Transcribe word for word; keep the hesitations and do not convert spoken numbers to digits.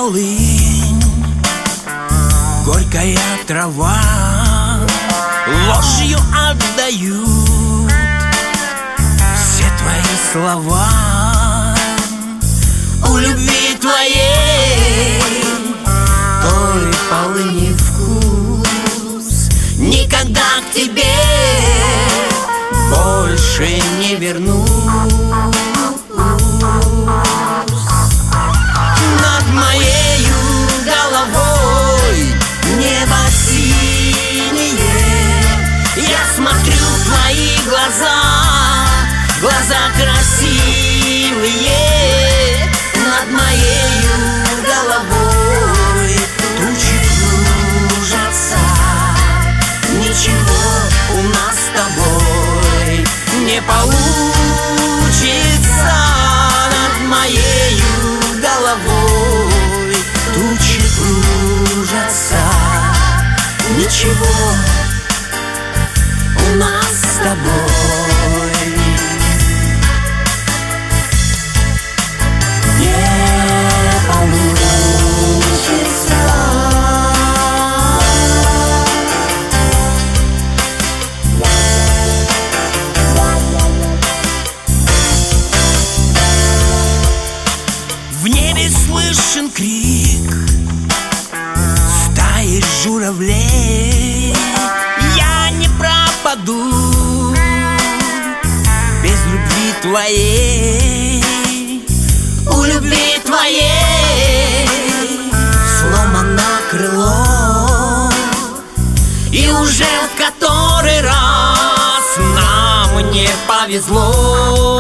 полынь, горькая трава ложью отдают все твои слова. У любви твоей, той полыни вкус никогда к тебе больше не вернусь. Над моею головой небо синее, я смотрю в твои глаза, глаза красивые. Над моею головой тучи кружатся, ничего у нас с тобой не получится. Над моею головой тучи кружатся, ничего у нас с тобой не получится. В небе слышен крик стаи журавлей. Я не пропаду без любви твоей. У любви твоей сломано крыло, и уже в который раз нам не повезло.